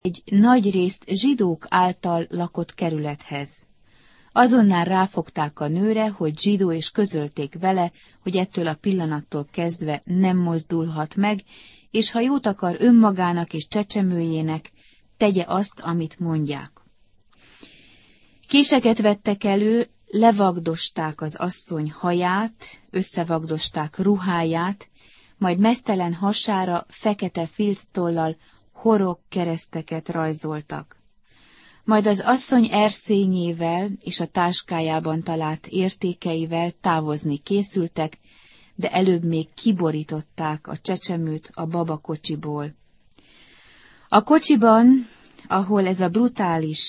egy nagyrészt zsidók által lakott kerülethez. Azonnal ráfogták a nőre, hogy zsidó, és közölték vele, hogy ettől a pillanattól kezdve nem mozdulhat meg, és ha jót akar önmagának és csecsemőjének, tegye azt, amit mondják. Késeket vettek elő, levagdosták az asszony haját, összevagdosták ruháját, majd meztelen hasára fekete filctollal horog kereszteket rajzoltak. Majd az asszony erszényével és a táskájában talált értékeivel távozni készültek, de előbb még kiborították a csecsemőt a babakocsiból. A kocsiban, ahol ez a brutális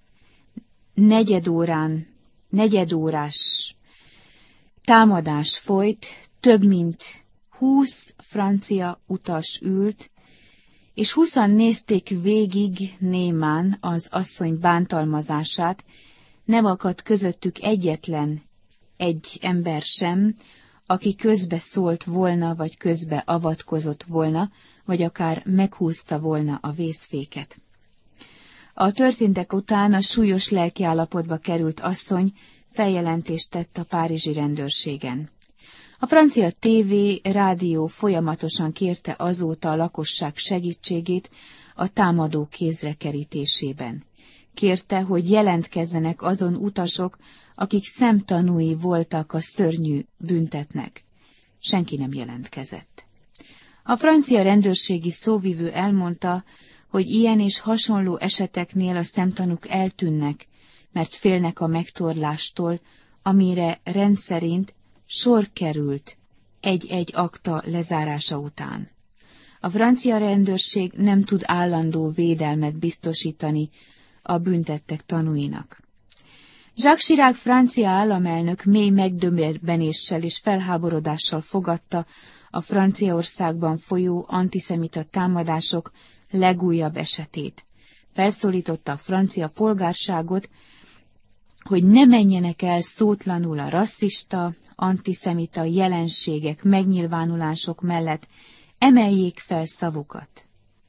negyedórás támadás folyt, több mint 20 francia utas ült, és 20-an nézték végig némán az asszony bántalmazását, nem akadt közöttük egyetlen egy ember sem, aki közbe szólt volna, vagy közbe avatkozott volna, vagy akár meghúzta volna a vészféket. A történtek után a súlyos lelkiállapotba került asszony feljelentést tett a párizsi rendőrségen. A francia tévé, rádió folyamatosan kérte azóta a lakosság segítségét a támadó kézre kerítésében. Kérte, hogy jelentkezzenek azon utasok, akik szemtanúi voltak a szörnyű büntetnek. Senki nem jelentkezett. A francia rendőrségi szóvivő elmondta, hogy ilyen és hasonló eseteknél a szemtanúk eltűnnek, mert félnek a megtorlástól, amire rendszerint sor került egy-egy akta lezárása után. A francia rendőrség nem tud állandó védelmet biztosítani a büntettek tanúinak. Jacques Chirac francia államelnök mély megdöbbenéssel és felháborodással fogadta a Franciaországban folyó antiszemita támadások legújabb esetét. Felszólította a francia polgárságot, hogy ne menjenek el szótlanul a rasszista, antiszemita jelenségek, megnyilvánulások mellett, emeljék fel szavukat.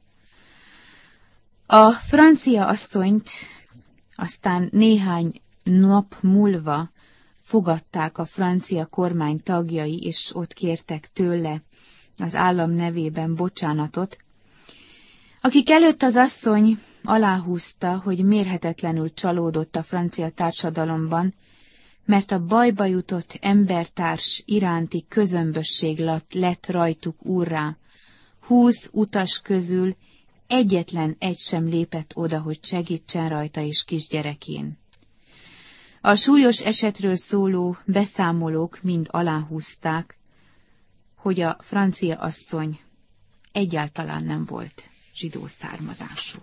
A francia asszonyt aztán néhány nap múlva fogadták a francia kormány tagjai, és ott kértek tőle az állam nevében bocsánatot, akik előtt az asszony aláhúzta, hogy mérhetetlenül csalódott a francia társadalomban, mert a bajba jutott embertárs iránti közömbösség lett rajtuk úrrá. 20 utas közül egyetlen egy sem lépett oda, hogy segítsen rajta és kisgyerekén. A súlyos esetről szóló beszámolók mind aláhúzták, hogy a francia asszony egyáltalán nem volt zsidó származású.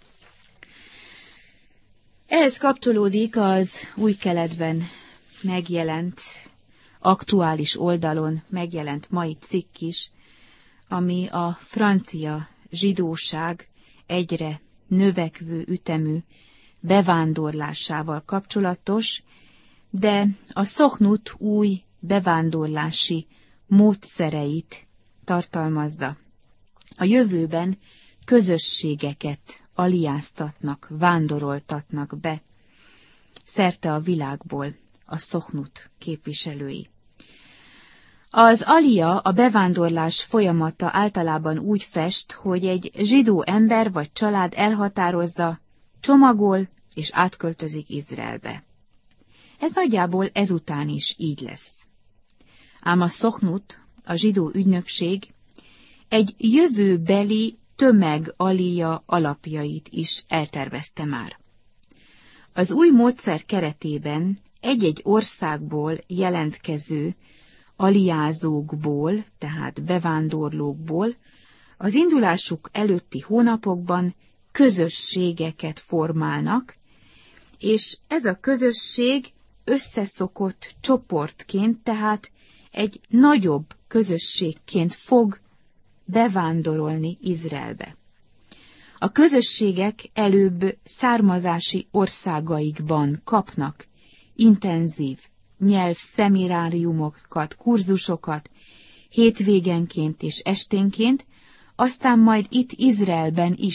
Ehhez kapcsolódik az Új Keletben megjelent, aktuális oldalon megjelent mai cikk is, ami a francia zsidóság egyre növekvő ütemű bevándorlásával kapcsolatos, de a Szochnut új bevándorlási módszereit tartalmazza. A jövőben közösségeket aliáztatnak, vándoroltatnak be szerte a világból a Szochnut képviselői. Az alia, a bevándorlás folyamata általában úgy fest, hogy egy zsidó ember vagy család elhatározza, csomagol és átköltözik Izraelbe. Ez nagyjából ezután is így lesz. Ám a Szochnut, a zsidó ügynökség egy jövőbeli tömegalija alapjait is eltervezte már. Az új módszer keretében egy-egy országból jelentkező aliázókból, tehát bevándorlókból az indulásuk előtti hónapokban közösségeket formálnak, és ez a közösség összeszokott csoportként, tehát egy nagyobb közösségként fog bevándorolni Izraelbe. A közösségek előbb származási országaikban kapnak intenzív nyelvszemináriumokat, kurzusokat hétvégenként és esténként, aztán majd itt Izraelben is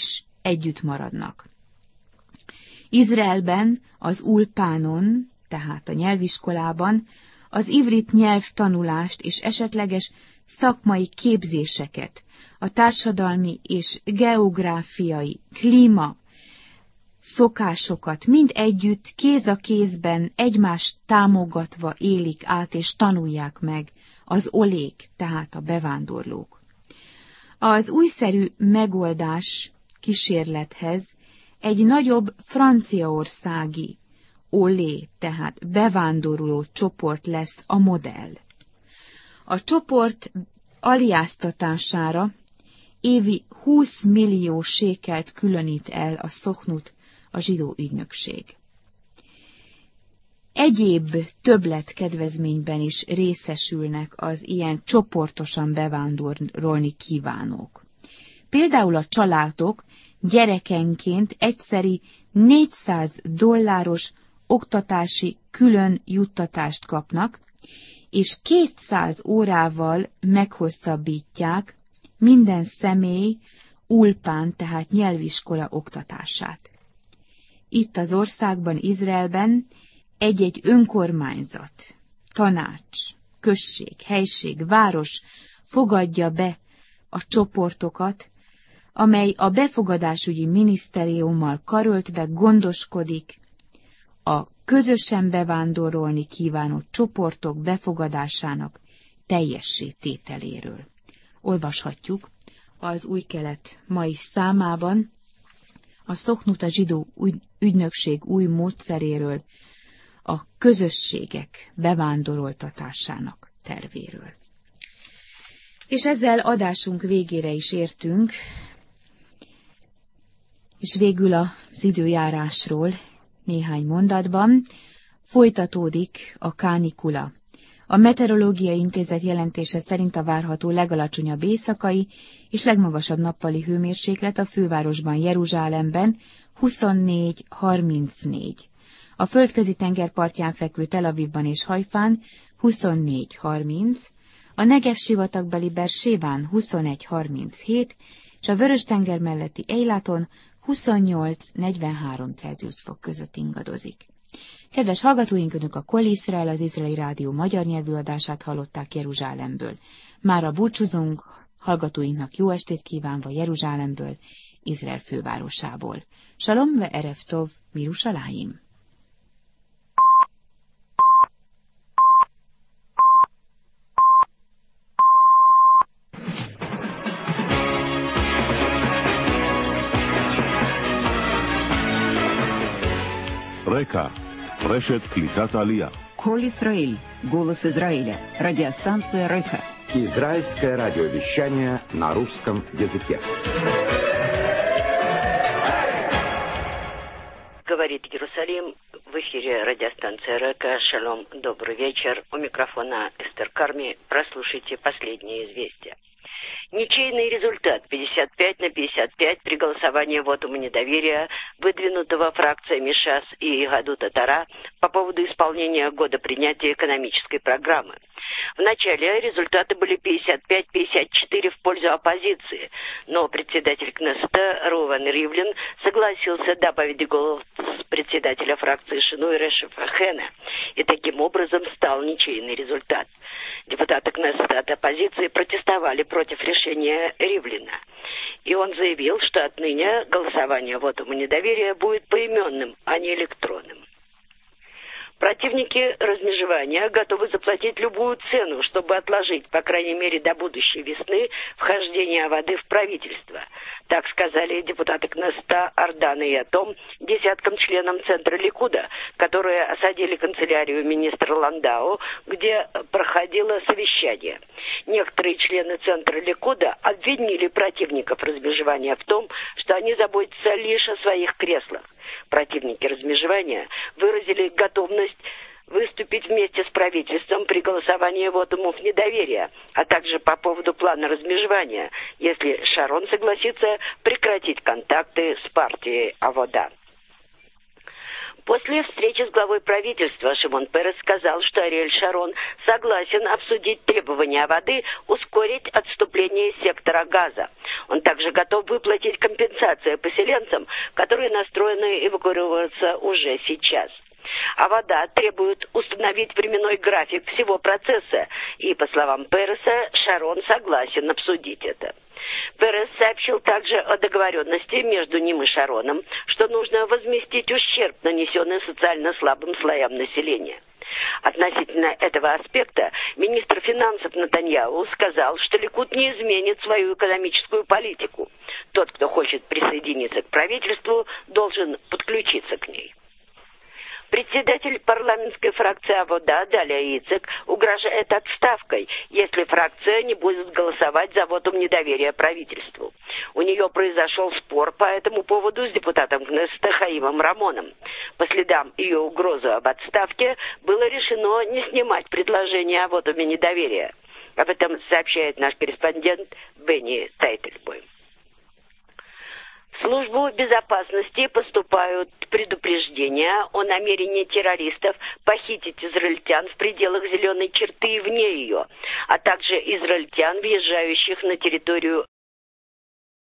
együtt maradnak. Izraelben az ulpánon, tehát a nyelviskolában az ivrit nyelvtanulást és esetleges szakmai képzéseket, a társadalmi és geográfiai, klíma, szokásokat mind együtt kéz a kézben egymást támogatva élik át és tanulják meg az olék, tehát a bevándorlók. Az újszerű megoldás kísérlethez egy nagyobb franciaországi olé, tehát bevándorló csoport lesz a modell. A csoport aliáztatására évi 20 millió sékelt különít el a Szochnut, a zsidó ügynökség. Egyéb többletkedvezményben is részesülnek az ilyen csoportosan bevándorolni kívánók. Például a családok gyerekenként egyszeri $400 oktatási külön juttatást kapnak, és 200 órával meghosszabbítják minden személy ulpán, tehát nyelviskola oktatását. Itt az országban, Izraelben egy-egy önkormányzat, tanács, község, helység, város fogadja be a csoportokat, amely a befogadásügyi minisztériummal karöltve gondoskodik a közösen bevándorolni kívánó csoportok befogadásának teljessé tételéről. Olvashatjuk az Új Kelet mai számában a Szochnut, a zsidó ügynökség új módszeréről, a közösségek bevándoroltatásának tervéről. És ezzel adásunk végére is értünk, és végül az időjárásról néhány mondatban folytatódik a kánikula. A Meteorológiai Intézet jelentése szerint a várható legalacsonyabb éjszakai és legmagasabb nappali hőmérséklet a fővárosban, Jeruzsálemben 24-34. A földközi tenger partján fekvő Tel Avivban és Hajfán 24-30, a Negev sivatagbeli Bersébán 21-37, és a Vörös-tenger melletti Eilaton 28-43 Celsius fok között ingadozik. Kedves hallgatóink, Önök a Kol Iszrael, az Izraeli Rádió magyar nyelvű adását hallották Jeruzsálemből. Mára búcsúzunk, hallgatóinknak jó estét kívánva Jeruzsálemből, Izrael fővárosából. Shalom ve erev tov Mirushalayim. רקע, רשת קליטת העלייה. Кол Исраиль, голос Израиля, радиостанция Река. Израильское радиовещание на русском языке. Говорит Иерусалим, в эфире радиостанция Река. Шалом, добрый вечер. У микрофона Эстер Карми. Прослушайте последние известия. Ничейный результат 55-55 при голосовании вотума недоверия, выдвинутого фракциями ШАС и Ягадут Тора по поводу исполнения года принятия экономической программы. Вначале результаты были 55-54 в пользу оппозиции, но председатель Кнессета Рувен Ривлин согласился добавить голос председателя фракции Шинуй Решефа Хена, и таким образом стал ничейный результат. Депутаты Кнессета от оппозиции протестовали против решения Ривлина, и он заявил, что отныне голосование вотума недоверия будет поименным, а не электронным. Противники размежевания готовы заплатить любую цену, чтобы отложить, по крайней мере, до будущей весны вхождение воды в правительство. Так сказали депутаты Кнессета Ардан и Ятом десяткам членам Центра Ликуда, которые осадили канцелярию министра Ландау, где проходило совещание. Некоторые члены Центра Ликуда обвинили противников размежевания в том, что они заботятся лишь о своих креслах. Противники размежевания выразили готовность выступить вместе с правительством при голосовании вотумов недоверия, а также по поводу плана размежевания, если Шарон согласится прекратить контакты с партией Авода. После встречи с главой правительства Шимон Перес сказал, что Ариэль Шарон согласен обсудить требования Аводы ускорить отступление из сектора Газа. Он также готов выплатить компенсацию поселенцам, которые настроены эвакуироваться уже сейчас. Авода требует установить временной график всего процесса, и, по словам Переса, Шарон согласен обсудить это. Перес сообщил также о договоренности между ним и Шароном, что нужно возместить ущерб, нанесенный социально слабым слоям населения. Относительно этого аспекта министр финансов Нетаньяху сказал, что Ликуд не изменит свою экономическую политику. Тот, кто хочет присоединиться к правительству, должен подключиться к ней. Председатель парламентской фракции Авода Далия Ицек угрожает отставкой, если фракция не будет голосовать за вотум недоверия правительству. У нее произошел спор по этому поводу с депутатом Кнессета Хаимом Рамоном. По следам ее угрозы об отставке было решено не снимать предложение о вотуме недоверия. Об этом сообщает наш корреспондент Бенни Тайтельбойм. В службу безопасности поступают предупреждения о намерении террористов похитить израильтян в пределах зеленой черты и вне ее, а также израильтян, въезжающих на территорию